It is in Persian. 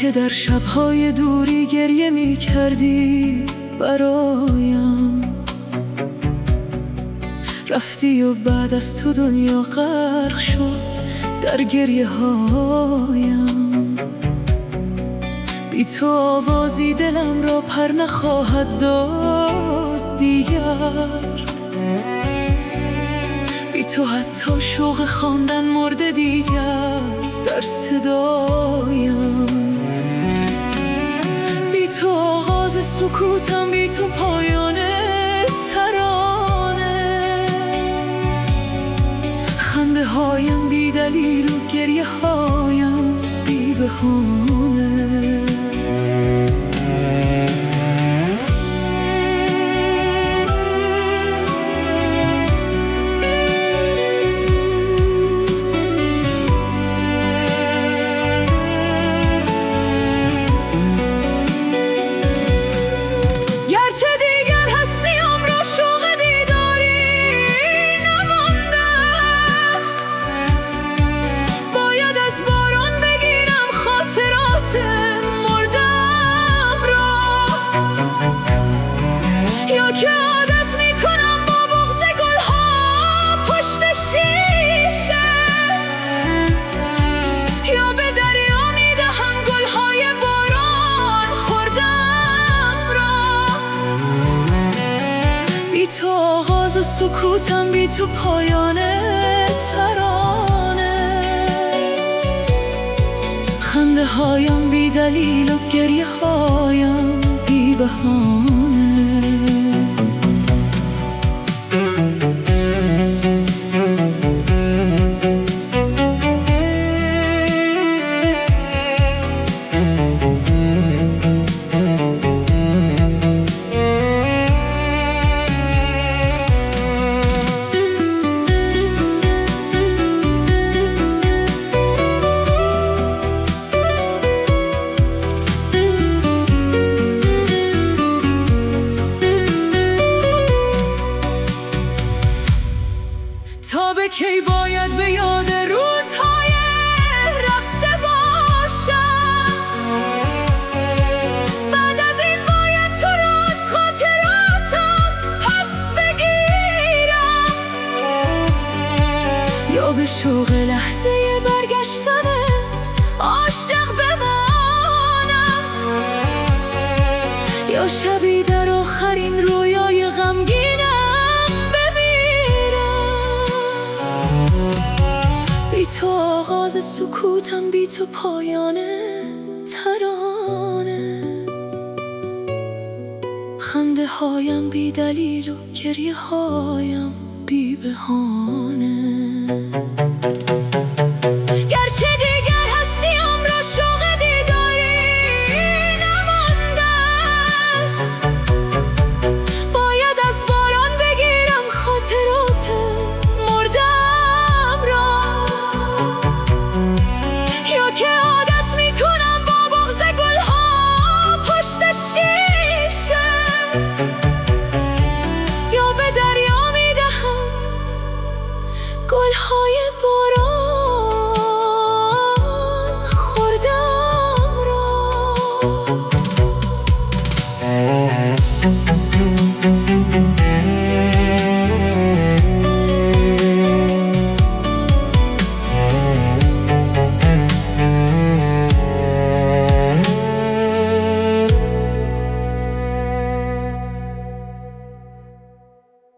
که در شب‌های دوری گریه می کردی برایم، رفتی و بعد از تو دنیا غرق شد در گریه هایم. بی تو آوازی دلم را پر نخواهد داد دیگر، بی تو حتی شوق خواندن مرده دیگر در صدایم. بی تو آغاز سکوتم، بی تو پایان ترانه. خنده هایم بی دلیل و گریه هایم بی بهانه. بی تو آغاز سکوتم، بی تو پایان ترانه. خنده هایم بی دلیل و گریه هایم بی بهانه. تا به کی باید به یاد روزهای رفته باشم؟ بعد از این باید تو را از خاطراتم پس بگیرم، یا به شوق لحظه برگشتنت عاشق بمانم، یا شبی در آخرین رویای غمگینم بی تو آغاز سکوتم، بی تو پایان ترانه. خنده هایم بی دلیل و گریه هایم